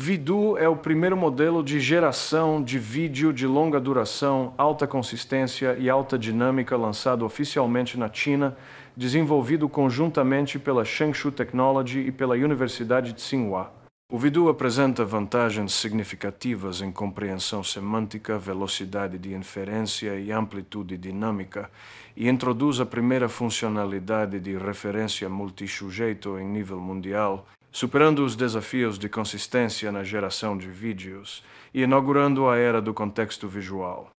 Vidu é o primeiro modelo de geração de vídeo de longa duração, alta consistência e alta dinâmica lançado oficialmente na China, desenvolvido conjuntamente pela Shengshu Technology e pela Universidade de Tsinghua. O Vidu apresenta vantagens significativas em compreensão semântica, velocidade de inferência e amplitude dinâmica, e introduz a primeira funcionalidade de referência multisujeito em nível mundial, superando os desafios de consistência na geração de vídeos e inaugurando a era do contexto visual.